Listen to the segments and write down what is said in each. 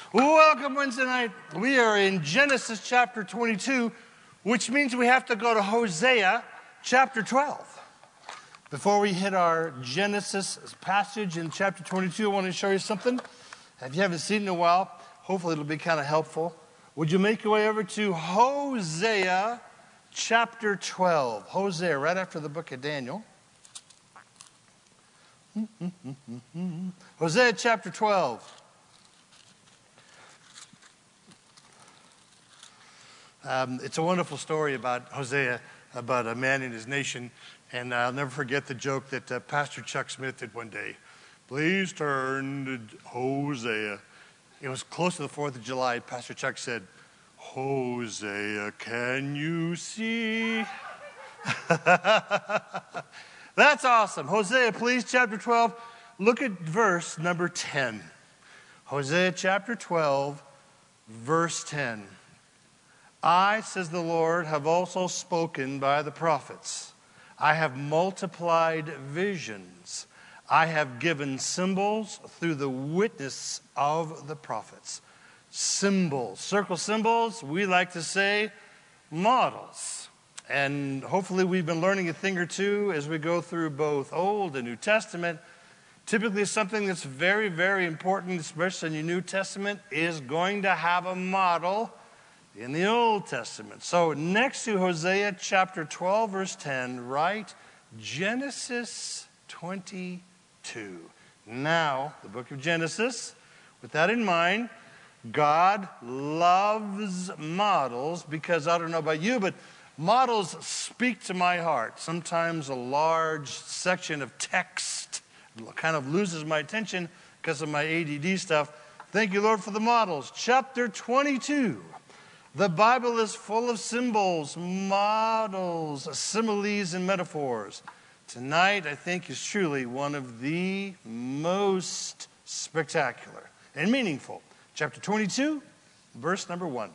Welcome Wednesday night. We are in Genesis chapter 22, which means we have to go to Hosea chapter 12. Before we hit our Genesis passage in chapter 22, I want to show you something. If you haven't seen it in a while, hopefully it'll be kind of helpful. Would you make your way over to Hosea chapter 12? Hosea, right after the book of Daniel. Hosea chapter 12. It's a wonderful story about Hosea, about a man and his nation. And I'll never forget the joke that Pastor Chuck Smith did one day. Please turn to Hosea. It was close to the 4th of July. Pastor Chuck said, Hosea, can you see? That's awesome. Hosea, please, chapter 12. Look at verse number 10. Hosea chapter 12, verse 10. I, says the Lord, have also spoken by the prophets. I have multiplied visions. I have given symbols through the witness of the prophets. Symbols. Circle symbols, we like to say models. And hopefully we've been learning a thing or two as we go through both Old and New Testament. Typically something that's very, very important, especially in your New Testament, is going to have a model in the Old Testament. So next to Hosea chapter 12, verse 10, write Genesis 22. Now, the book of Genesis, with that in mind, God loves models because, I don't know about you, but models speak to my heart. Sometimes a large section of text kind of loses my attention because of my ADD stuff. Thank you, Lord, for the models. Chapter 22. The Bible is full of symbols, models, similes, and metaphors. Tonight, I think, is truly one of the most spectacular and meaningful. Chapter 22, verse number 1.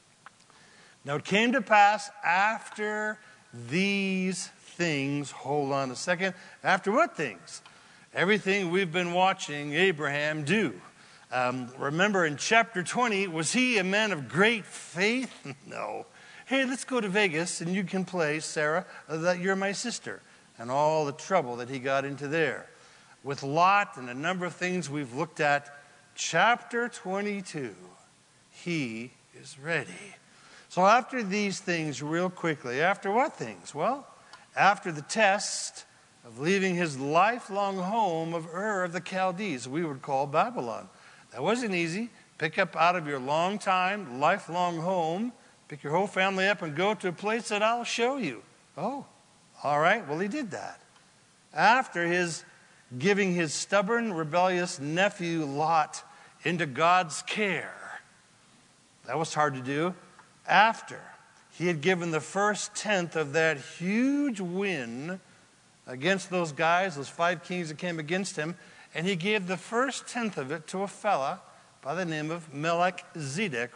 Now it came to pass after these things, hold on a second, after what things? Everything we've been watching Abraham do. Remember in chapter 20, was he a man of great faith? No. Hey, let's go to Vegas and you can play, Sarah, that you're my sister. And all the trouble that he got into there. With Lot and a number of things we've looked at, chapter 22, he is ready. So after these things, real quickly, after what things? Well, after the test of leaving his lifelong home of Ur of the Chaldees, we would call Babylon. That wasn't easy. Pick up out of your lifelong home, pick your whole family up and go to a place that I'll show you. Oh, all right. Well, he did that. After his giving his stubborn, rebellious nephew Lot into God's care. That was hard to do. After he had given the first tenth of that huge win against those guys, those 5 kings that came against him, and he gave the first tenth of it to a fella by the name of Melchizedek,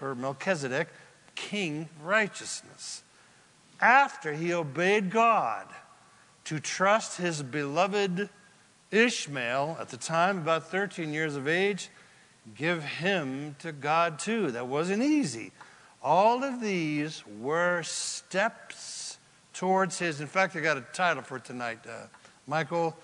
King of Righteousness. After he obeyed God to trust his beloved Ishmael, at the time about 13 years of age, give him to God too. That wasn't easy. All of these were steps towards his, in fact, I got a title for tonight, Michael,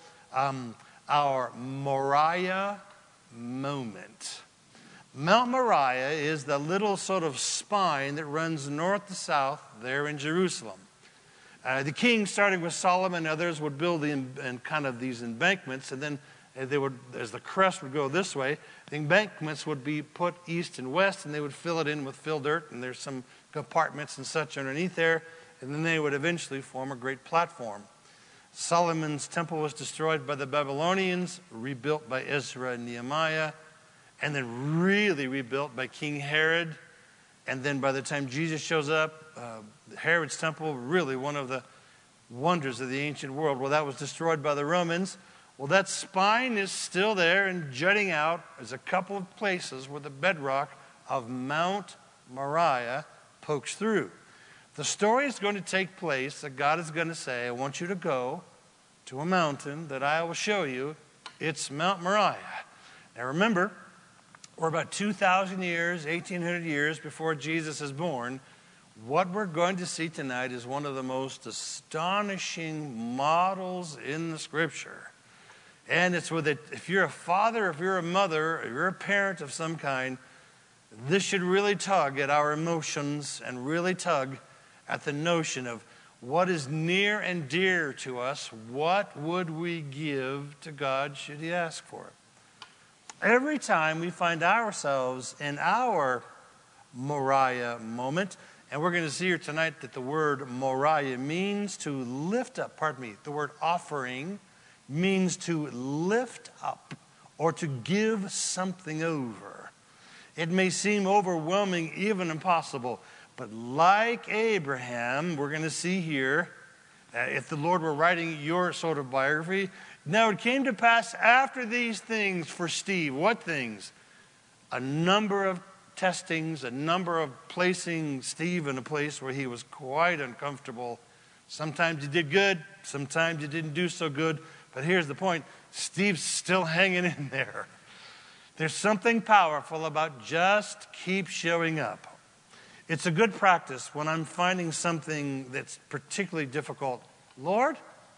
our Moriah moment. Mount Moriah is the little sort of spine that runs north to south there in Jerusalem. The king, starting with Solomon, others would build kind of these embankments, and then they would, as the crest would go this way, the embankments would be put east and west, and they would fill it in with fill dirt, and there's some compartments and such underneath there, and then they would eventually form a great platform. Solomon's temple was destroyed by the Babylonians, rebuilt by Ezra and Nehemiah, and then really rebuilt by King Herod. And then by the time Jesus shows up, Herod's temple, really one of the wonders of the ancient world. Well, that was destroyed by the Romans. Well, that spine is still there and jutting out. There's a couple of places where the bedrock of Mount Moriah pokes through. The story is going to take place that God is going to say, I want you to go to a mountain that I will show you. It's Mount Moriah. Now remember, or about 2,000 years, 1,800 years before Jesus is born, what we're going to see tonight is one of the most astonishing models in the Scripture. And it's with it, if you're a father, if you're a mother, if you're a parent of some kind, this should really tug at our emotions and really tug at the notion of what is near and dear to us. What would we give to God should He ask for it? Every time we find ourselves in our Moriah moment, and we're going to see here tonight that the word Moriah means to lift up, the word offering means to lift up or to give something over. It may seem overwhelming, even impossible, but like Abraham, we're going to see here, if the Lord were writing your sort of biography, now it came to pass after these things for Steve. What things? A number of testings, a number of placing Steve in a place where he was quite uncomfortable. Sometimes he did good, sometimes he didn't do so good. But here's the point, Steve's still hanging in there. There's something powerful about just keep showing up. It's a good practice when I'm finding something that's particularly difficult. Lord,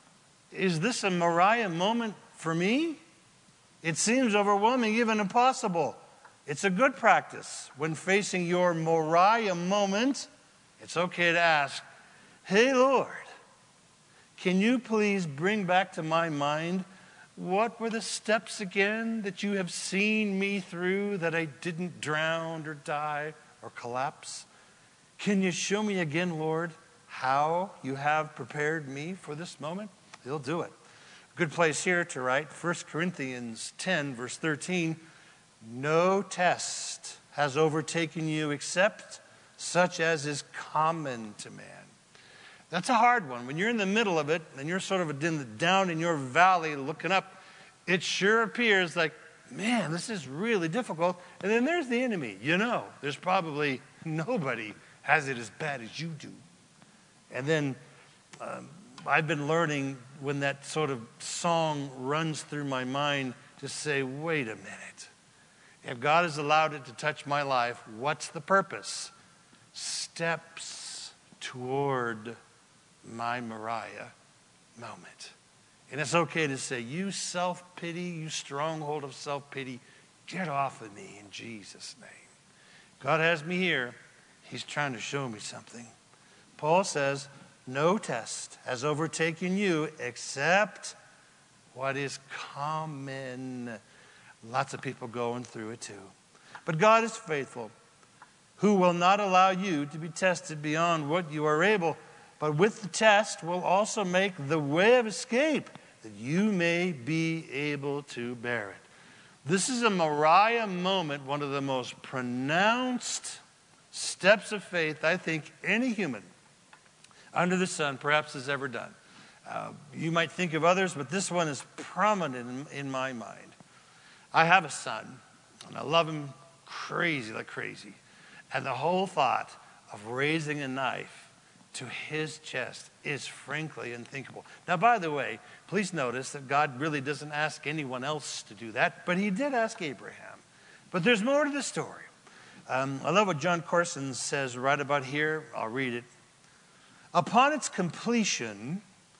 is this a Moriah moment for me? It seems overwhelming, even impossible. It's a good practice when facing your Moriah moment. It's okay to ask, hey, Lord, can you please bring back to my mind what were the steps again that you have seen me through that I didn't drown or die or collapse? Can you show me again, Lord, how you have prepared me for this moment? He'll do it. Good place here to write 1 Corinthians 10, verse 13. No test has overtaken you except such as is common to man. That's a hard one. When you're in the middle of it and you're sort of down in your valley looking up, it sure appears like, man, this is really difficult. And then there's the enemy. You know, there's probably nobody has it as bad as you do. And then I've been learning when that sort of song runs through my mind to say, wait a minute. If God has allowed it to touch my life, what's the purpose? Steps toward my Moriah moment. And it's okay to say, you self-pity, you stronghold of self-pity, get off of me in Jesus' name. God has me here. He's trying to show me something. Paul says, no test has overtaken you except what is common. Lots of people going through it too. But God is faithful, who will not allow you to be tested beyond what you are able, but with the test will also make the way of escape that you may be able to bear it. This is a Moriah moment, one of the most pronounced steps of faith I think any human under the sun perhaps has ever done. You might think of others, but this one is prominent in my mind. I have a son, and I love him crazy like crazy. And the whole thought of raising a knife to his chest is frankly unthinkable. Now, by the way, please notice that God really doesn't ask anyone else to do that, but he did ask Abraham. But there's more to the story. I love what John Corson says right about here. I'll read it. Upon its completion,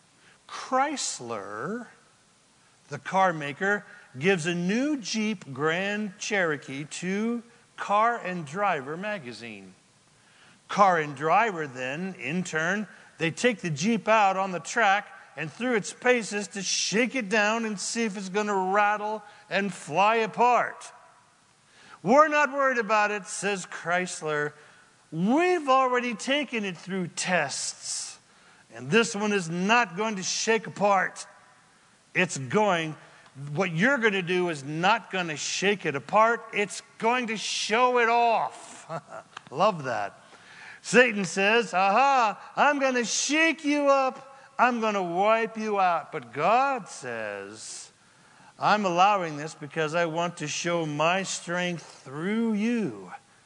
Chrysler, the car maker, gives a new Jeep Grand Cherokee to Car and Driver magazine. Car and Driver then, in turn, they take the Jeep out on the track and through its paces to shake it down and see if it's going to rattle and fly apart. We're not worried about it, says Chrysler. We've already taken it through tests, and this one is not going to shake apart. What you're going to do is not going to shake it apart. It's going to show it off. Love that. Satan says, aha, I'm going to shake you up. I'm going to wipe you out. But God says, I'm allowing this because I want to show my strength through you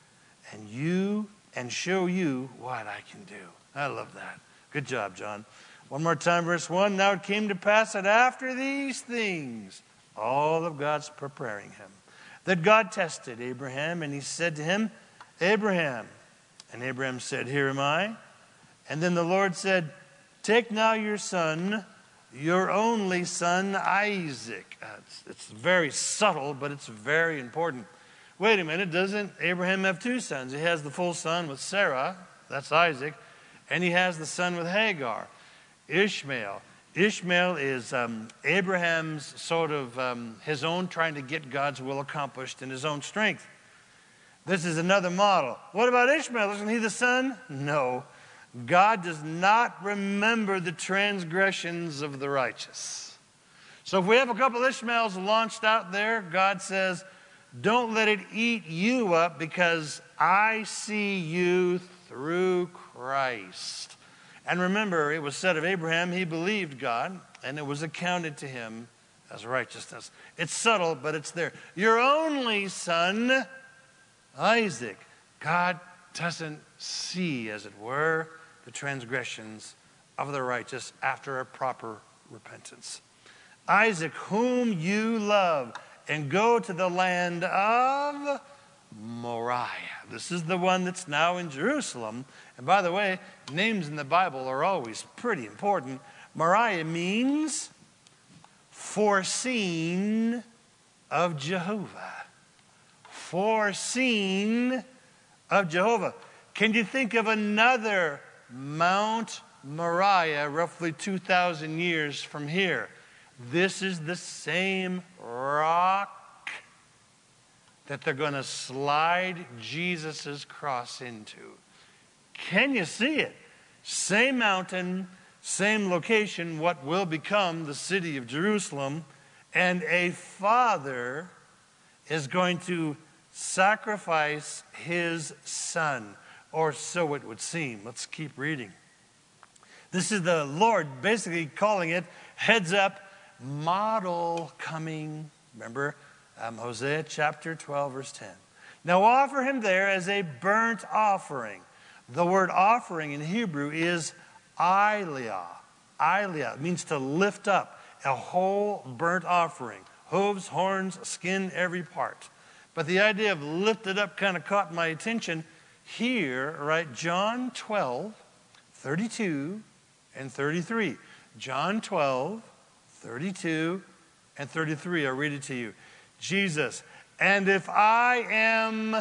and show you what I can do. I love that. Good job, John. One more time, verse 1. Now it came to pass that after these things, all of God's preparing him, that God tested Abraham, and he said to him, Abraham. And Abraham said, Here am I. And then the Lord said, Take now your son, your only son, Isaac. It's very subtle, but it's very important. Wait a minute, doesn't Abraham have two sons? He has the full son with Sarah, that's Isaac, and he has the son with Hagar, Ishmael. Ishmael is Abraham's sort of his own trying to get God's will accomplished in his own strength. This is another model. What about Ishmael? Isn't he the son? No. God does not remember the transgressions of the righteous. So if we have a couple of Ishmaels launched out there, God says, don't let it eat you up because I see you through Christ. And remember, it was said of Abraham, he believed God, and it was accounted to him as righteousness. It's subtle, but it's there. Your only son, Isaac. God doesn't see, as it were, the transgressions of the righteous after a proper repentance. Isaac, whom you love, and go to the land of Moriah. This is the one that's now in Jerusalem. And by the way, names in the Bible are always pretty important. Moriah means foreseen of Jehovah. Foreseen of Jehovah. Can you think of another Mount Moriah roughly 2,000 years from here? This is the same rock that they're going to slide Jesus' cross into. Can you see it? Same mountain, same location, what will become the city of Jerusalem, and a father is going to sacrifice his son, or so it would seem. Let's keep reading. This is the Lord basically calling it, heads up, model coming. Remember, Hosea chapter 12, verse 10. Now offer him there as a burnt offering. The word offering in Hebrew is aliyah. Aliyah means to lift up, a whole burnt offering. Hooves, horns, skin, every part. But the idea of lifted up kind of caught my attention here, right? John 12, 32 and 33. John 12, 32 and 33. I'll read it to you. Jesus, and if I am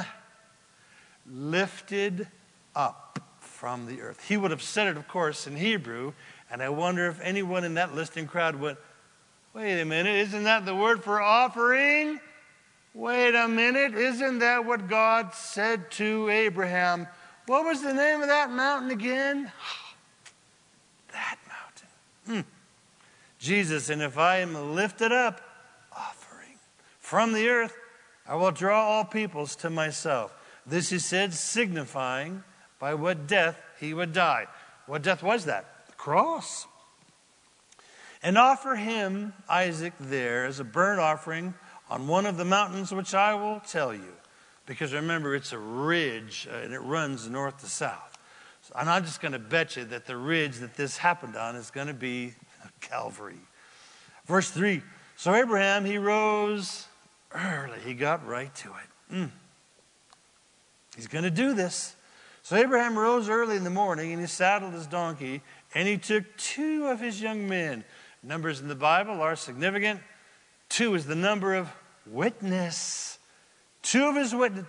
lifted up from the earth. He would have said it, of course, in Hebrew, and I wonder if anyone in that listening crowd went, wait a minute, isn't that the word for offering? Wait a minute, isn't that what God said to Abraham? What was the name of that mountain again? That mountain. Jesus, and if I am lifted up, offering from the earth, I will draw all peoples to myself. This he said, signifying by what death he would die. What death was that? The cross. And offer him, Isaac, there as a burnt offering on one of the mountains which I will tell you. Because remember, it's a ridge, and it runs north to south. So I'm not just going to bet you that the ridge that this happened on is going to be Calvary. Verse 3, so Abraham, he rose early. He got right to it. He's going to do this. So Abraham rose early in the morning, and he saddled his donkey, and he took 2 of his young men. Numbers in the Bible are significant. 2 is the number of witness. 2 of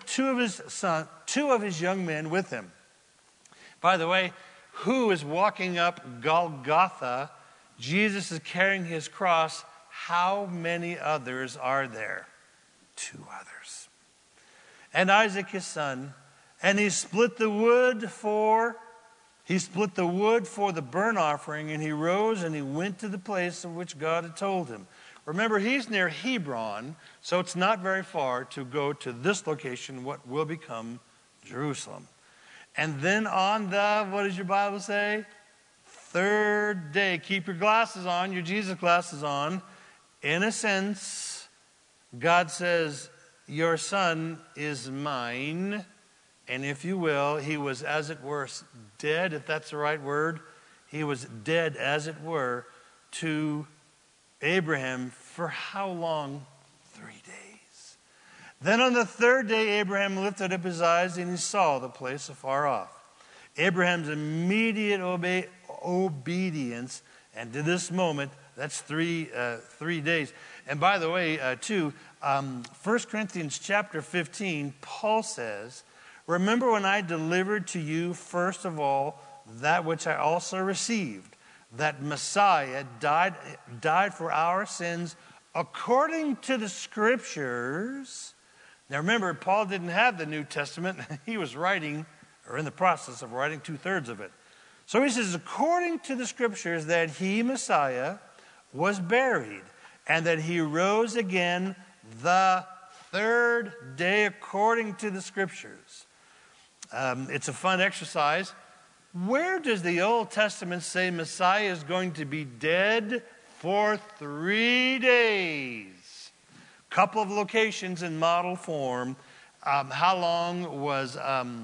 his young men with him. By the way, who is walking up Golgotha? Jesus is carrying his cross. How many others are there? 2 others. And Isaac his son, and he split the wood for the burnt offering, and he rose and he went to the place of which God had told him. Remember, he's near Hebron, so it's not very far to go to this location, what will become Jerusalem. And then on the, what does your Bible say? 3rd day. Keep your glasses on, your Jesus glasses on. In a sense, God says, your son is mine. And if you will, he was, as it were, dead, if that's the right word. He was dead, as it were, to Abraham for how long? 3 days. Then on the third day, Abraham lifted up his eyes and he saw the place afar off. Abraham's immediate obedience, and to this moment, that's three days. And by the way, 1 Corinthians chapter 15, Paul says, remember when I delivered to you first of all that which I also received, that Messiah died for our sins according to the Scriptures. Now remember, Paul didn't have the New Testament. He was writing, or in the process of writing, 2/3 of it. So he says, according to the Scriptures, that he, Messiah, was buried, and that he rose again the third day according to the Scriptures. It's a fun exercise. Where does the Old Testament say Messiah is going to be dead for 3 days? Couple of locations in model form. How long was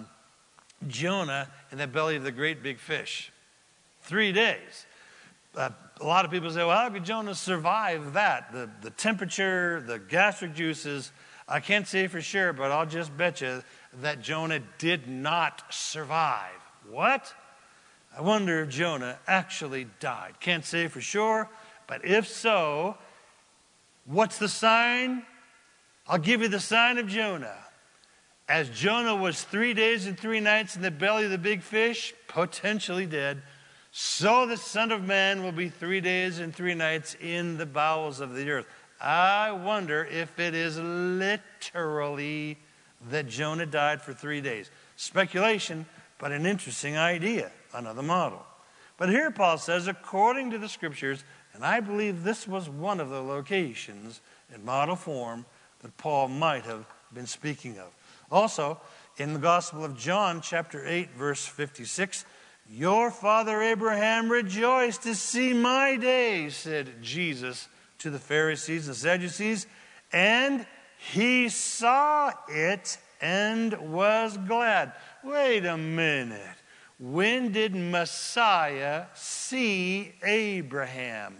Jonah in the belly of the great big fish? 3 days. A lot of people say, well, how could Jonah survive that? The temperature, the gastric juices. I can't say for sure, but I'll just bet you that Jonah did not survive. What? I wonder if Jonah actually died. Can't say for sure, but if so, what's the sign? I'll give you the sign of Jonah. As Jonah was 3 days and 3 nights in the belly of the big fish, potentially dead, so the Son of Man will be 3 days and 3 nights in the bowels of the earth. I wonder if it is literally that Jonah died for 3 days. Speculation, but an interesting idea, another model. But here Paul says, according to the Scriptures, and I believe this was one of the locations in model form that Paul might have been speaking of. Also, in the Gospel of John, chapter 8, verse 56, your father Abraham rejoiced to see my day, said Jesus to the Pharisees and Sadducees, and he saw it and was glad. Wait a minute. When did Messiah see Abraham?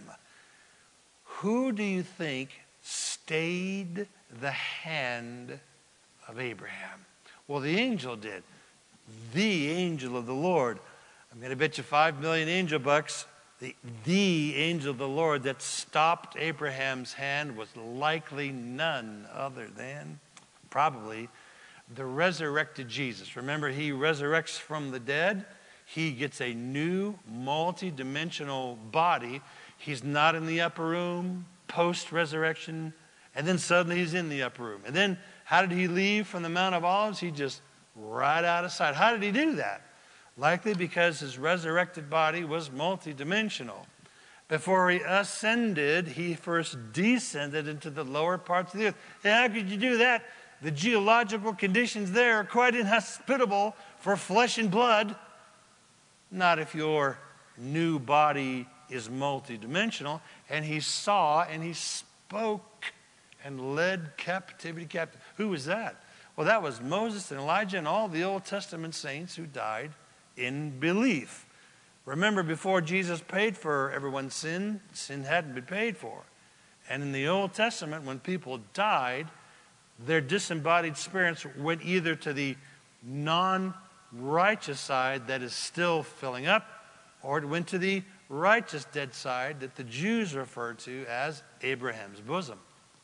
Who do you think stayed the hand of Abraham? Well, the angel did. The angel of the Lord. I'm going to bet you 5 million angel bucks. The angel of the Lord that stopped Abraham's hand was likely none other than probably the resurrected Jesus. Remember, he resurrects from the dead. He gets a new multi-dimensional body. He's not in the upper room post-resurrection. And then suddenly he's in the upper room. And then how did he leave from the Mount of Olives? He just right out of sight. How did he do that? Likely because his resurrected body was multidimensional. Before he ascended, he first descended into the lower parts of the earth. And how could you do that? The geological conditions there are quite inhospitable for flesh and blood. Not if your new body is multidimensional. And he saw and he spoke and led captivity captive. Who was that? Well, that was Moses and Elijah and all the Old Testament saints who died in belief. Remember, before Jesus paid for everyone's sin, sin hadn't been paid for. And in the Old Testament, when people died, their disembodied spirits went either to the non-righteous side that is still filling up, or it went to the righteous dead side that the Jews refer to as Abraham's bosom.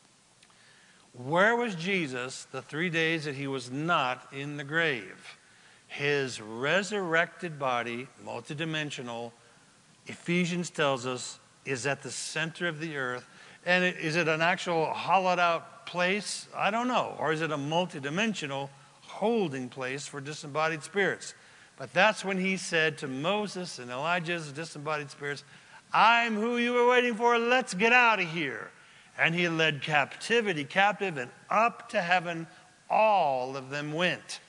Where was Jesus the 3 days that he was not in the grave? His resurrected body, multidimensional, Ephesians tells us, is at the center of the earth. And is it an actual hollowed out place? I don't know. Or is it a multidimensional holding place for disembodied spirits? But that's when he said to Moses and Elijah's disembodied spirits, I'm who you were waiting for. Let's get out of here. And he led captivity captive, and up to heaven all of them went.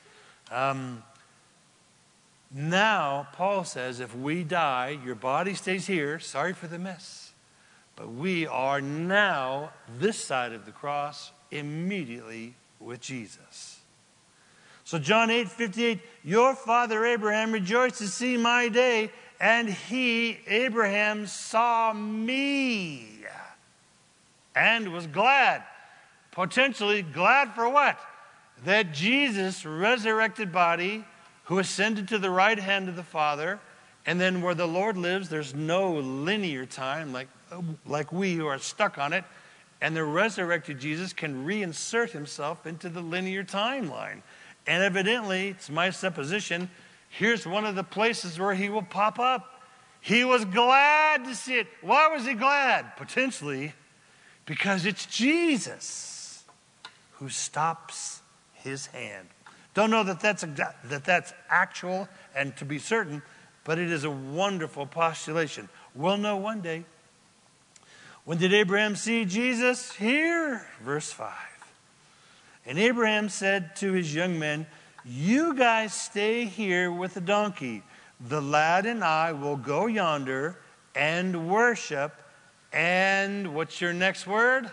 Now, Paul says, if we die, your body stays here. Sorry for the mess. But we are now, this side of the cross, immediately with Jesus. So John 8:58, your father Abraham rejoiced to see my day, and he, Abraham, saw me and was glad. Potentially glad for what? That Jesus' resurrected body, who ascended to the right hand of the Father, and then where the Lord lives, there's no linear time like we who are stuck on it, and the resurrected Jesus can reinsert himself into the linear timeline. And evidently, it's my supposition, here's one of the places where he will pop up. He was glad to see it. Why was he glad? Potentially because it's Jesus who stops his hand. Don't know that that's actual and to be certain, but it is a wonderful postulation. We'll know one day. When did Abraham see Jesus? Here, verse 5. And Abraham said to his young men, you guys stay here with the donkey. The lad and I will go yonder and worship. And what's your next word?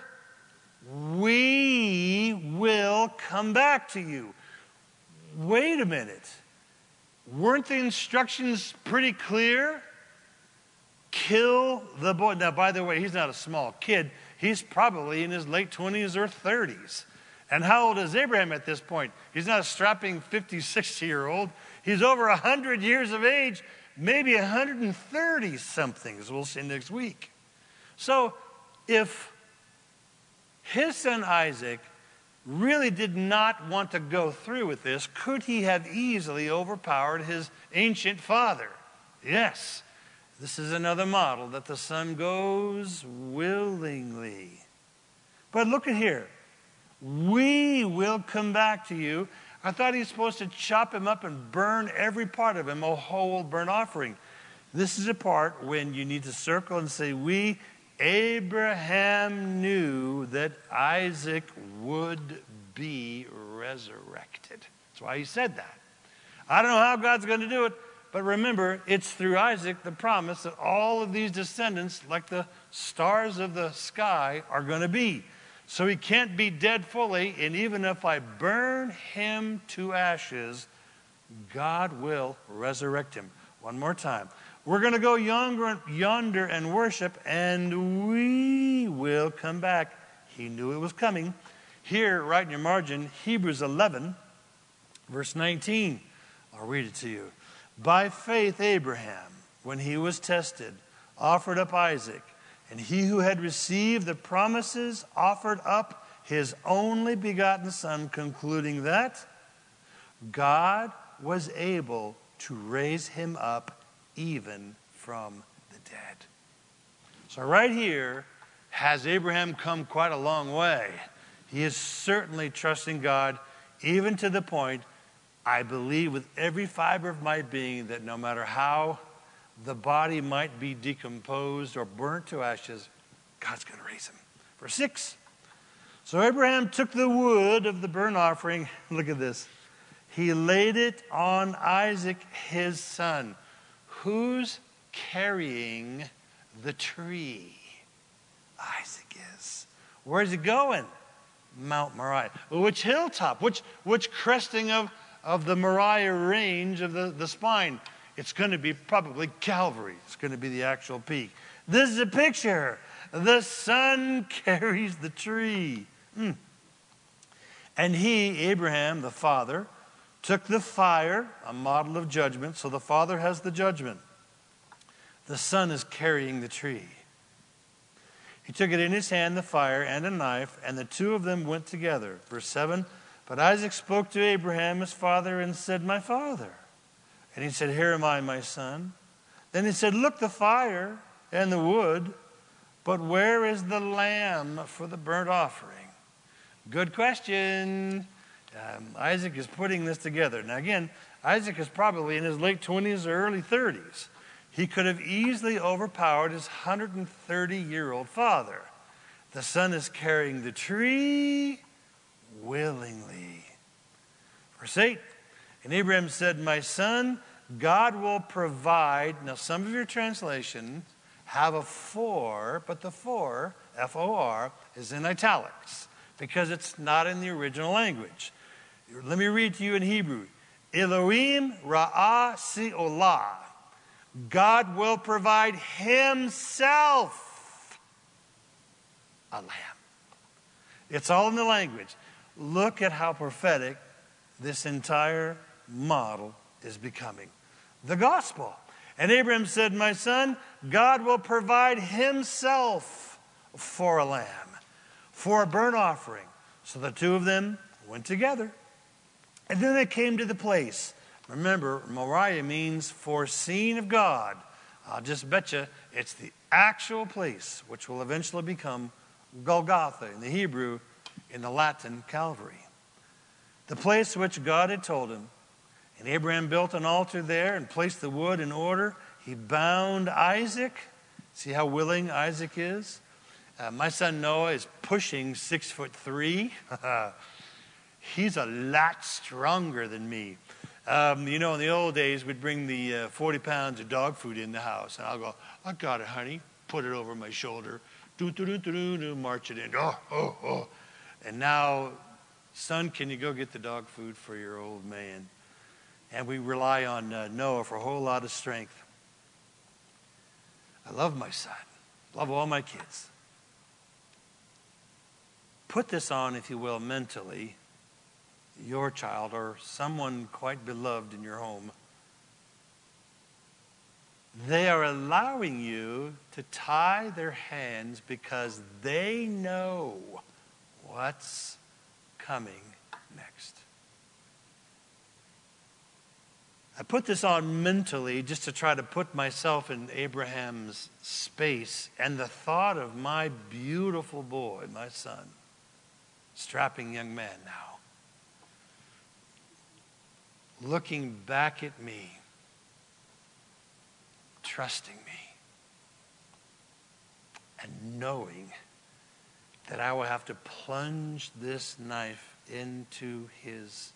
We will come back to you. Wait a minute. Weren't the instructions pretty clear? Kill the boy. Now, by the way, he's not a small kid. He's probably in his late 20s or 30s. And how old is Abraham at this point? He's not a strapping 50, 60-year-old. He's over 100 years of age, maybe 130 something, as we'll see next week. So if his son Isaac really did not want to go through with this, could he have easily overpowered his ancient father? Yes. This is another model that the son goes willingly. But look at here. We will come back to you. I thought he was supposed to chop him up and burn every part of him, a whole burnt offering. This is a part when you need to circle and say, we, Abraham knew that Isaac would be resurrected. That's why he said that. I don't know how God's going to do it, but remember, it's through Isaac the promise that all of these descendants, like the stars of the sky, are going to be. So he can't be dead fully, and even if I burn him to ashes, God will resurrect him. One more time. We're going to go yonder and worship, and we will come back. He knew it was coming. Here, right in your margin, Hebrews 11, verse 19. I'll read it to you. By faith, Abraham, when he was tested, offered up Isaac. And he who had received the promises offered up his only begotten son, concluding that God was able to raise him up even from the dead. So right here, has Abraham come quite a long way? He is certainly trusting God, even to the point, I believe with every fiber of my being, that no matter how the body might be decomposed or burnt to ashes, God's going to raise him. Verse 6. So Abraham took the wood of the burnt offering. Look at this. He laid it on Isaac, his son. Who's carrying the tree? Isaac is. Where's he going? Mount Moriah. Which hilltop? Which cresting of the Moriah range of the spine? It's going to be probably Calvary. It's going to be the actual peak. This is a picture. The son carries the tree. And he, Abraham, the father, took the fire, a model of judgment. So the father has the judgment. The son is carrying the tree. He took it in his hand, the fire, and a knife, and the two of them went together. Verse 7, but Isaac spoke to Abraham, his father, and said, my father. And he said, here am I, my son. Then he said, look, the fire and the wood, but where is the lamb for the burnt offering? Good question. Isaac is putting this together. Now again, Isaac is probably in his late 20s or early 30s. He could have easily overpowered his 130-year-old father. The son is carrying the tree willingly. Verse 8, and Abraham said, my son, God will provide. Now, some of your translations have a for, but the for, F-O-R, is in italics because it's not in the original language. Let me read to you in Hebrew. Elohim ra'ah si'olah. God will provide himself a lamb. It's all in the language. Look at how prophetic this entire model is becoming. The gospel. And Abraham said, my son, God will provide himself for a lamb, for a burnt offering. So the two of them went together. And then they came to the place. Remember, Moriah means foreseen of God. I'll just bet you it's the actual place which will eventually become Golgotha in the Hebrew, in the Latin, Calvary. The place which God had told him. And Abraham built an altar there and placed the wood in order. He bound Isaac. See how willing Isaac is? My son Noah is pushing 6'3". He's a lot stronger than me. In the old days, we'd bring the 40 pounds of dog food in the house. And I'll go, I got it, honey. Put it over my shoulder. March it in. Oh. And now, son, can you go get the dog food for your old man? And we rely on Noah for a whole lot of strength. I love my son. Love all my kids. Put this on, if you will, mentally. Your child or someone quite beloved in your home. They are allowing you to tie their hands because they know what's coming next. I put this on mentally just to try to put myself in Abraham's space and the thought of my beautiful boy, my son, strapping young man now, looking back at me, trusting me, and knowing that I will have to plunge this knife into his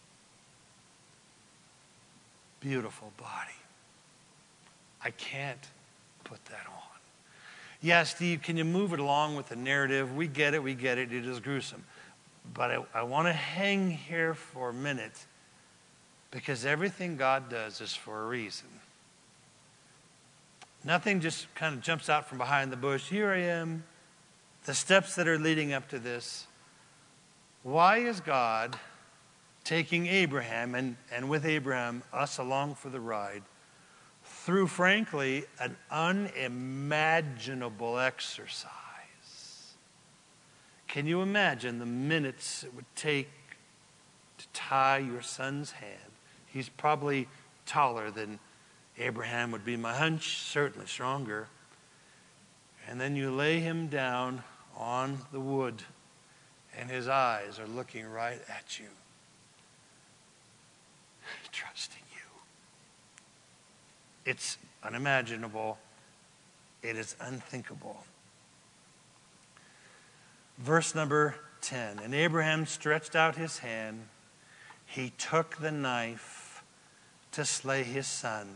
beautiful body. I can't put that on. Yeah, Steve, can you move it along with the narrative? We get it, it is gruesome. But I want to hang here for a minute because everything God does is for a reason. Nothing just kind of jumps out from behind the bush. Here I am. The steps that are leading up to this. Why is God taking Abraham and with Abraham, us along for the ride, through, frankly, an unimaginable exercise? Can you imagine the minutes it would take to tie your son's hand? He's probably taller than Abraham would be, my hunch, certainly stronger. And then you lay him down on the wood, and his eyes are looking right at you, trusting you. It's unimaginable. It is unthinkable. Verse number 10. And Abraham stretched out his hand. He took the knife to slay his son.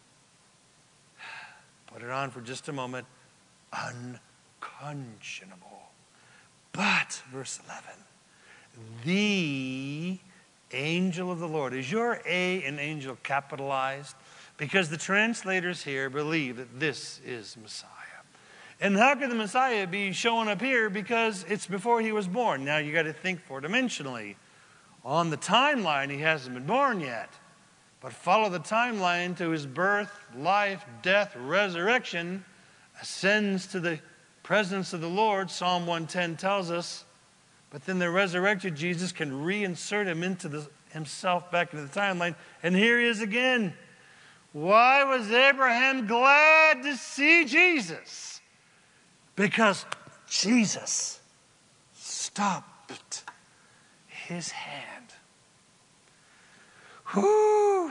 Put it on for just a moment. Unconscionable. But, verse 11, the angel of the Lord. Is your A and angel capitalized? Because the translators here believe that this is Messiah. And how could the Messiah be showing up here? Because it's before he was born. Now you got to think four-dimensionally. On the timeline, he hasn't been born yet. But follow the timeline to his birth, life, death, resurrection, ascends to the presence of the Lord, Psalm 110 tells us. But then the resurrected Jesus can reinsert him into himself back into the timeline. And here he is again. Why was Abraham glad to see Jesus? Because Jesus stopped his hand. Whew.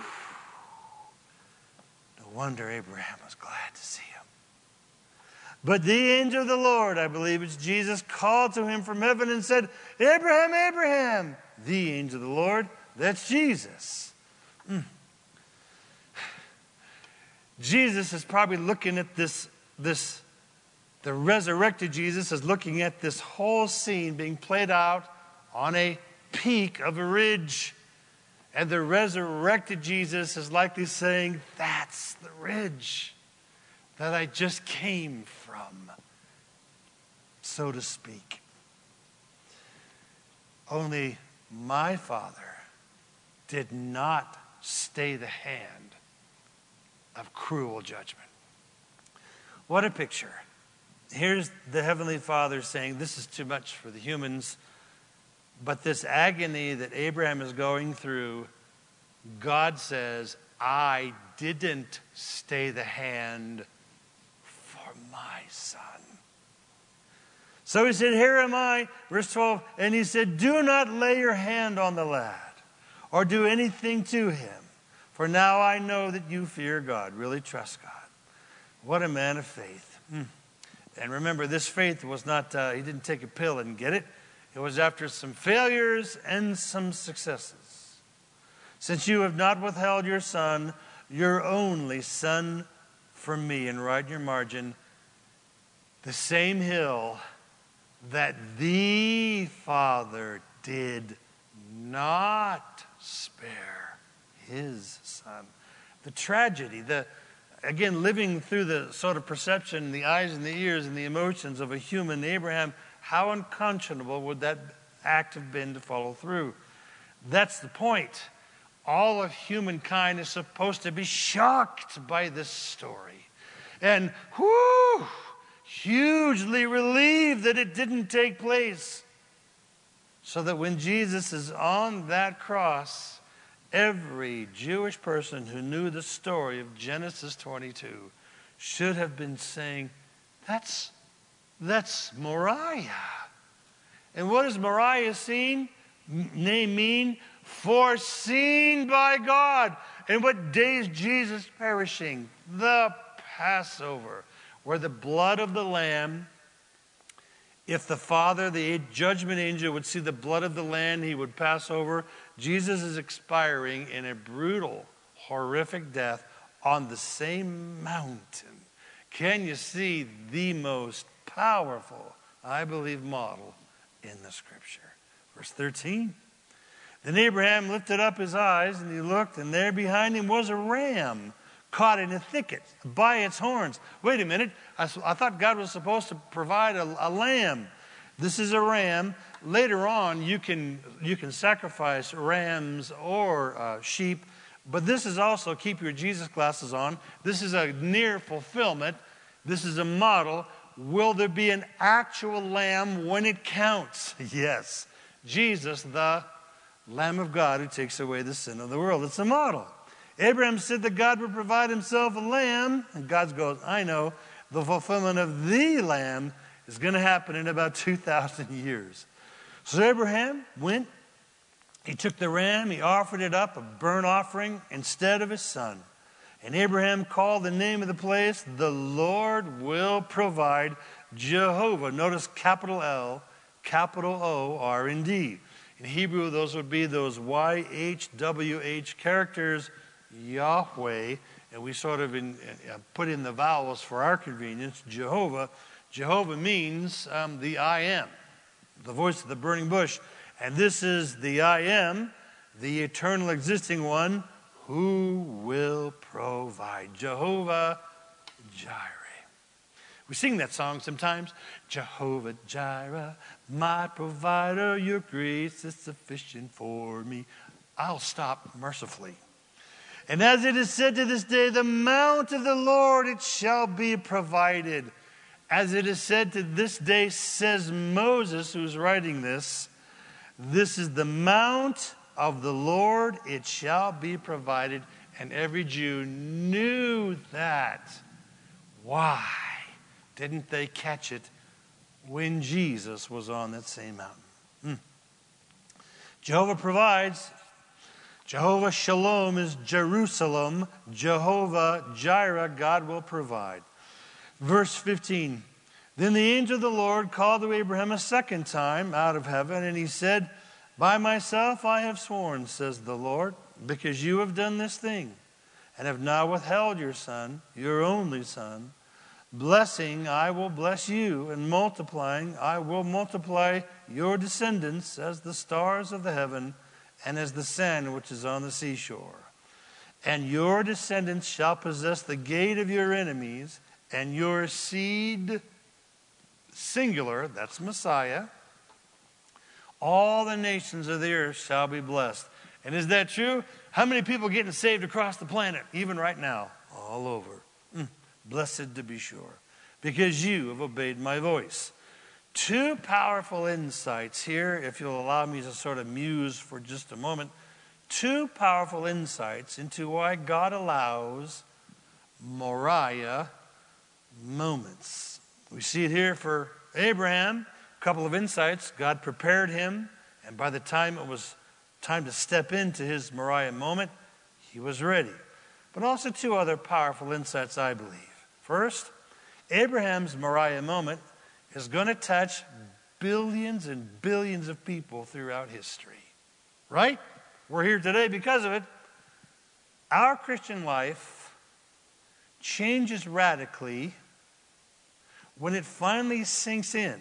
No wonder Abraham was glad to see him. But the angel of the Lord, I believe it's Jesus, called to him from heaven and said, Abraham, Abraham. The angel of the Lord, that's Jesus. Jesus is probably looking at this, the resurrected Jesus is looking at this whole scene being played out on a peak of a ridge. And the resurrected Jesus is likely saying, that's the ridge that I just came from, so to speak. Only my Father did not stay the hand of cruel judgment. What a picture. Here's the Heavenly Father saying, this is too much for the humans, but this agony that Abraham is going through, God says, I didn't stay the hand for my son. So he said, here am I, verse 12, and he said, do not lay your hand on the lad or do anything to him, for now I know that you fear God, really trust God. What a man of faith. And remember, this faith was not, he didn't take a pill and get it. It was after some failures and some successes. Since you have not withheld your son, your only son, from me, and write in your margin, the same hill that the Father did not spare his son. The tragedy, again, living through the sort of perception, the eyes and the ears and the emotions of a human Abraham, how unconscionable would that act have been to follow through? That's the point. All of humankind is supposed to be shocked by this story. And hugely relieved that it didn't take place. So that when Jesus is on that cross, every Jewish person who knew the story of Genesis 22 should have been saying, that's Moriah. And what does Moriah name mean? Foreseen by God. And what day is Jesus perishing? The Passover, where the blood of the Lamb, if the Father, the judgment angel, would see the blood of the Lamb, he would pass over. Jesus is expiring in a brutal, horrific death on the same mountain. Can you see the most powerful, I believe, model in the Scripture? Verse 13. Then Abraham lifted up his eyes, and he looked, and there behind him was a ram caught in a thicket by its horns. Wait a minute. I thought God was supposed to provide a lamb. This is a ram. Later on, you can sacrifice rams or sheep, but this is also, keep your Jesus glasses on, this is a near fulfillment. This is a model. Will there be an actual lamb when it counts? Yes. Jesus, the Lamb of God who takes away the sin of the world. It's a model. Abraham said that God would provide himself a lamb, and God goes, I know, the fulfillment of the lamb is going to happen in about 2,000 years. So Abraham went, he took the ram, he offered it up, a burnt offering, instead of his son. And Abraham called the name of the place, the Lord will provide, Jehovah. Notice capital L, capital O, R-N-D. In Hebrew, those would be those YHWH characters, Yahweh, and we sort of put in the vowels for our convenience, Jehovah. Jehovah means the I am, the voice of the burning bush. And this is the I am, the eternal existing one, who will provide. Jehovah Jireh. We sing that song sometimes. Jehovah Jireh, my provider, your grace is sufficient for me. I'll stop mercifully. And as it is said to this day, the mount of the Lord, it shall be provided. As it is said to this day, says Moses, who's writing this, this is the mount of the Lord, it shall be provided. And every Jew knew that. Why didn't they catch it when Jesus was on that same mountain? Jehovah provides. Jehovah Shalom is Jerusalem. Jehovah Jireh, God will provide. Verse 15. Then the angel of the Lord called to Abraham a second time out of heaven, and he said, by myself I have sworn, says the Lord, because you have done this thing, and have not withheld your son, your only son. Blessing, I will bless you, and multiplying, I will multiply your descendants as the stars of the heaven, and as the sand which is on the seashore. And your descendants shall possess the gate of your enemies, and your seed, singular, that's Messiah, All the nations of the earth shall be blessed. And is that true? How many people getting saved across the planet, even right now? All over. Blessed to be sure, because you have obeyed my voice. Two powerful insights here, if you'll allow me to sort of muse for just a moment. Two powerful insights into why God allows Moriah moments. We see it here for Abraham. A couple of insights. God prepared him, and by the time it was time to step into his Moriah moment, he was ready. But also two other powerful insights, I believe. First, Abraham's Moriah moment is going to touch billions and billions of people throughout history. Right? We're here today because of it. Our Christian life changes radically when it finally sinks in.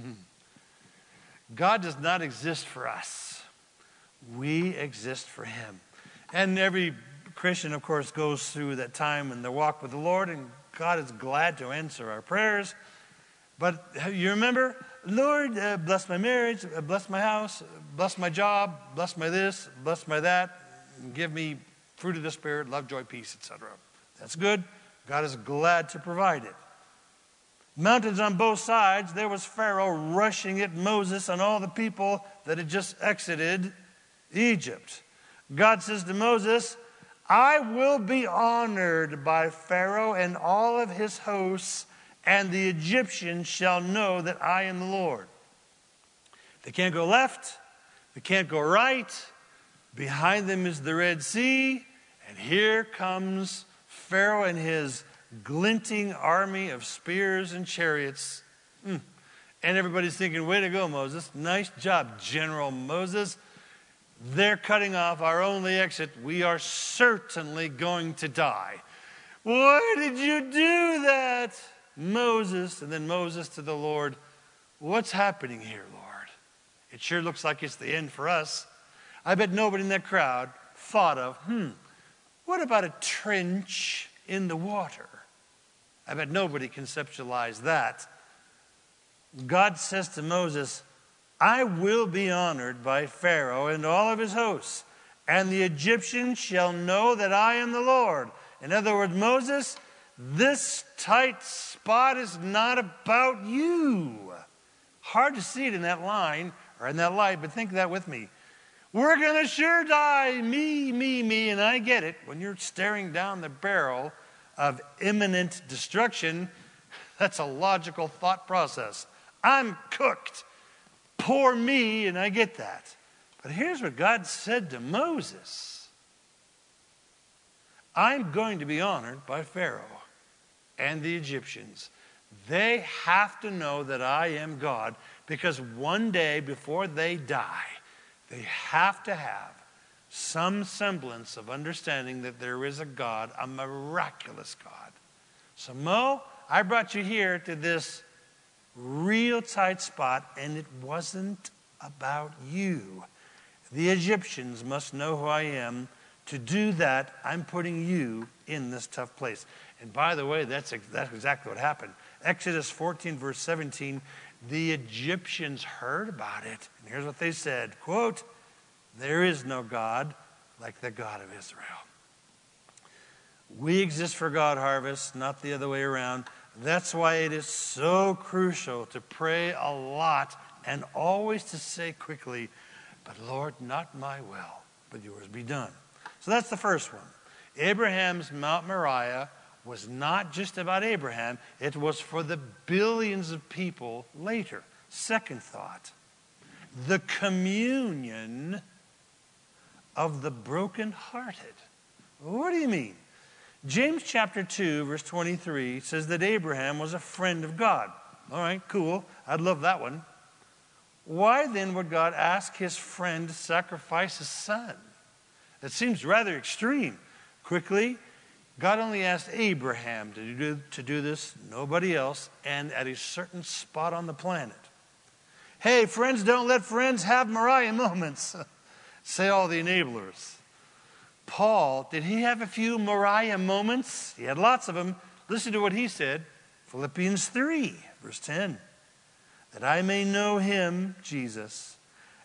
God does not exist for us. We exist for him. And every Christian, of course, goes through that time in their walk with the Lord, and God is glad to answer our prayers. But you remember, Lord, bless my marriage, bless my house, bless my job, bless my this, bless my that, and give me fruit of the Spirit, love, joy, peace, etc. That's good. God is glad to provide it. Mountains on both sides, there was Pharaoh rushing at Moses and all the people that had just exited Egypt. God says to Moses, I will be honored by Pharaoh and all of his hosts, and the Egyptians shall know that I am the Lord. They can't go left. They can't go right. Behind them is the Red Sea. And here comes Pharaoh and his glinting army of spears and chariots. And everybody's thinking, way to go, Moses. Nice job, General Moses. They're cutting off our only exit. We are certainly going to die. Why did you do that, Moses? And then Moses to the Lord, what's happening here, Lord? It sure looks like it's the end for us. I bet nobody in that crowd thought of, what about a trench in the water? I bet nobody conceptualized that. God says to Moses, I will be honored by Pharaoh and all of his hosts, and the Egyptians shall know that I am the Lord. In other words, Moses, this tight spot is not about you. Hard to see it in that line or in that light, but think that with me. We're going to sure die, me, and I get it. When you're staring down the barrel of imminent destruction, that's a logical thought process. I'm cooked. Poor me, and I get that. But here's what God said to Moses. I'm going to be honored by Pharaoh and the Egyptians. They have to know that I am God, because one day before they die, they have to have some semblance of understanding that there is a God, a miraculous God. So Mo, I brought you here to this real tight spot, and it wasn't about you. The Egyptians must know who I am. To do that, I'm putting you in this tough place. And by the way, that's exactly what happened. Exodus 14, verse 17, the Egyptians heard about it. And here's what they said, quote, there is no God like the God of Israel. We exist for God, Harvest, not the other way around. That's why it is so crucial to pray a lot and always to say quickly, but Lord, not my will, but yours be done. So that's the first one. Abraham's Mount Moriah was not just about Abraham. It was for the billions of people later. Second thought, the communion of the brokenhearted. What do you mean? James chapter 2, verse 23 says that Abraham was a friend of God. All right, cool. I'd love that one. Why then would God ask his friend to sacrifice his son? That seems rather extreme. Quickly, God only asked Abraham to do this, nobody else, and at a certain spot on the planet. Hey, friends, don't let friends have Moriah moments. Say all the enablers. Paul, did he have a few Moriah moments? He had lots of them. Listen to what he said. Philippians 3, verse 10. That I may know him, Jesus,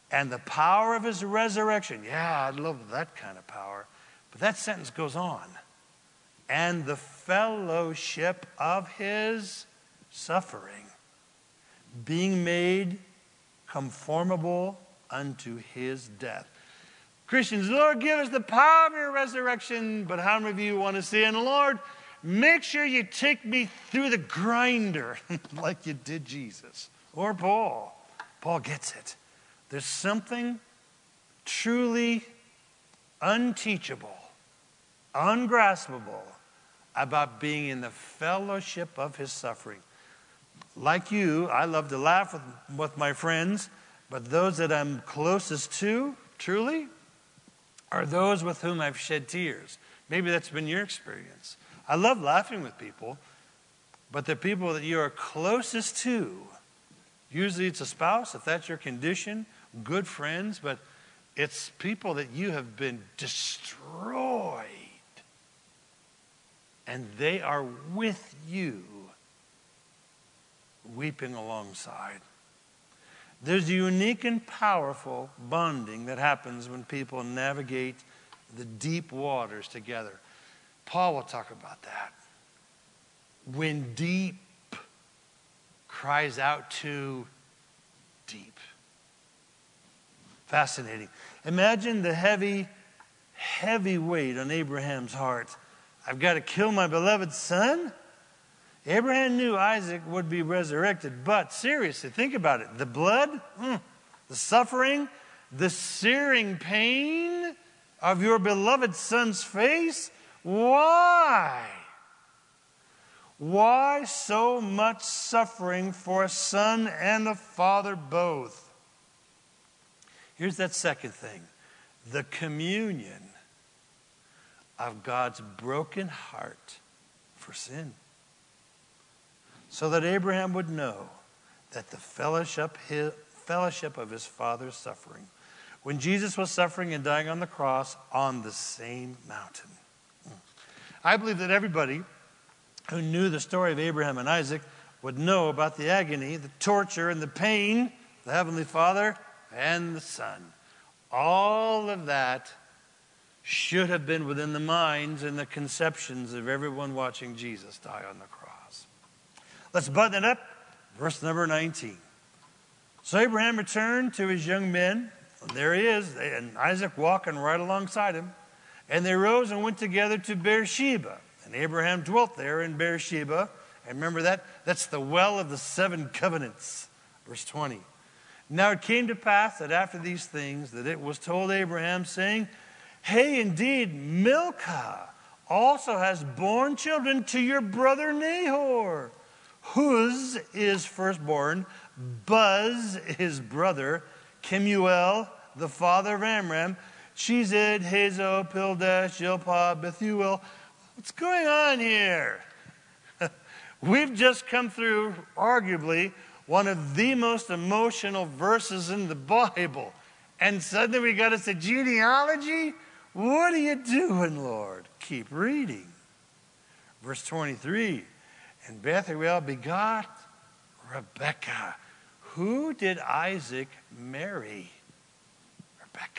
and the power of his resurrection. Yeah, I love that kind of power. But that sentence goes on. And the fellowship of his suffering, being made conformable unto his death. Christians, Lord, give us the power of your resurrection. But how many of you want to say, and Lord, make sure you take me through the grinder like you did Jesus or Paul. Paul gets it. There's something truly unteachable, ungraspable about being in the fellowship of his suffering. Like you, I love to laugh with my friends, but those that I'm closest to, truly, are those with whom I've shed tears. Maybe that's been your experience. I love laughing with people, but the people that you are closest to, usually it's a spouse, if that's your condition, good friends, but it's people that you have been destroyed, and they are with you, weeping alongside. There's a unique and powerful bonding that happens when people navigate the deep waters together. Paul will talk about that. When deep cries out to deep. Fascinating. Imagine the heavy, heavy weight on Abraham's heart. I've got to kill my beloved son? Abraham knew Isaac would be resurrected, but seriously, think about it. The blood, the suffering, the searing pain of your beloved son's face. Why? Why so much suffering for a son and a father both? Here's that second thing. The communion of God's broken heart for sin. So that Abraham would know that the fellowship of his father's suffering. When Jesus was suffering and dying on the cross on the same mountain. I believe that everybody who knew the story of Abraham and Isaac would know about the agony, the torture, and the pain, the Heavenly Father and the Son. All of that should have been within the minds and the conceptions of everyone watching Jesus die on the cross. Let's button it up. Verse number 19. So Abraham returned to his young men. There he is, and Isaac walking right alongside him. And they rose and went together to Beersheba. And Abraham dwelt there in Beersheba. And remember that? That's the well of the 7 covenants. Verse 20. Now it came to pass that after these things, that it was told Abraham, saying, Hey, indeed, Milcah also has borne children to your brother Nahor. Huz is firstborn, Buz his brother, Kemuel, the father of Amram, Shezed, Hazo, Pildash, Jilpah, Bethuel. What's going on here? We've just come through, arguably, one of the most emotional verses in the Bible. And suddenly we got us a genealogy? What are you doing, Lord? Keep reading. Verse 23. And Bethuel begot Rebekah. Who did Isaac marry? Rebekah.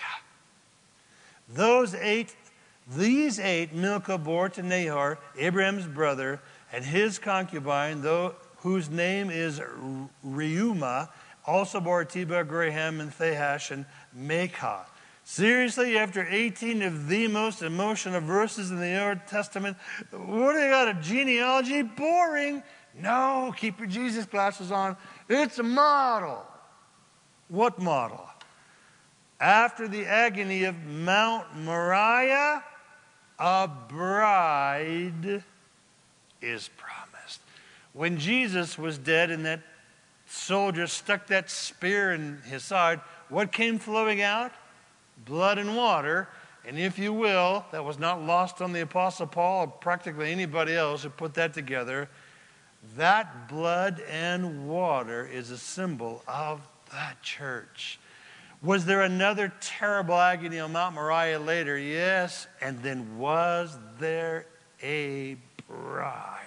These eight Milcah bore to Nahor, Abraham's brother, and his concubine, whose name is Reumah, also bore Tebah, Graham, and Thahash, and Maachah. Seriously, after 18 of the most emotional verses in the Old Testament, what do you got, a genealogy? Boring. No, keep your Jesus glasses on. It's a model. What model? After the agony of Mount Moriah, a bride is promised. When Jesus was dead and that soldier stuck that spear in his side, what came flowing out? Blood and water. And if you will, that was not lost on the Apostle Paul or practically anybody else who put that together. That blood and water is a symbol of the church. Was there another terrible agony on Mount Moriah later? Yes. And then was there a bride?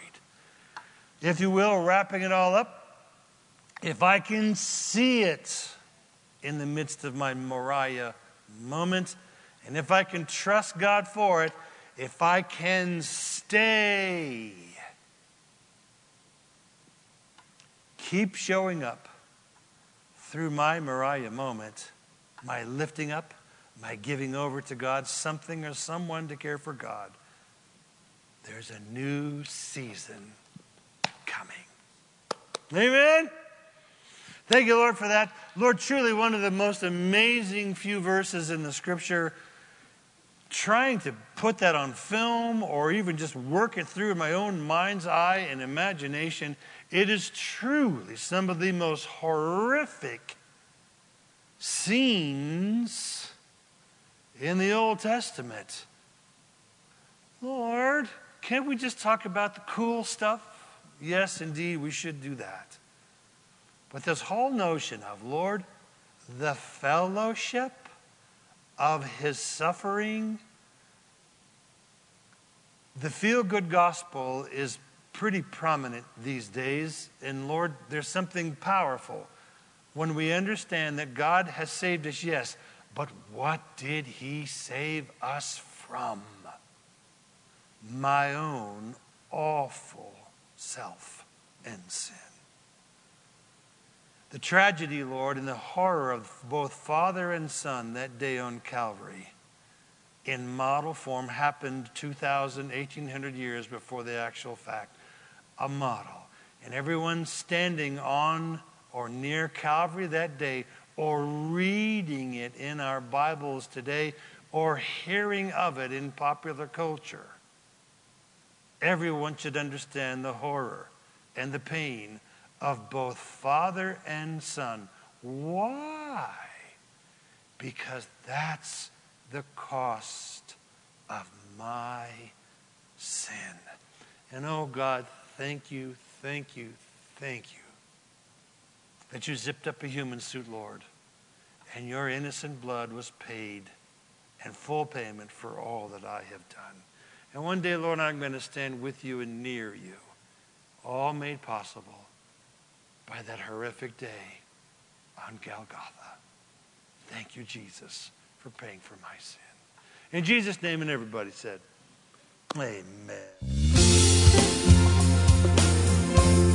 If you will, wrapping it all up, if I can see it, in the midst of my Moriah moment. And if I can trust God for it, if I can stay, keep showing up through my Moriah moment, my lifting up, my giving over to God, something or someone to care for God, there's a new season coming. Amen? Thank you, Lord, for that. Lord, truly one of the most amazing few verses in the Scripture. Trying to put that on film or even just work it through in my own mind's eye and imagination, it is truly some of the most horrific scenes in the Old Testament. Lord, can't we just talk about the cool stuff? Yes, indeed, we should do that. But this whole notion of, Lord, the fellowship of his suffering, the feel-good gospel is pretty prominent these days. And Lord, there's something powerful when we understand that God has saved us, yes, but what did he save us from? My own awful self and sin. The tragedy, Lord, and the horror of both Father and Son that day on Calvary in model form happened 1,800 years before the actual fact. A model. And everyone standing on or near Calvary that day, or reading it in our Bibles today, or hearing of it in popular culture, everyone should understand the horror and the pain of both Father and Son. Why? Because that's the cost of my sin. And oh God, thank you, thank you, thank you that you zipped up a human suit, Lord, and your innocent blood was paid and full payment for all that I have done. And one day, Lord, I'm going to stand with you and near you, all made possible by that horrific day on Golgotha. Thank you, Jesus, for paying for my sin. In Jesus' name, and everybody said, amen.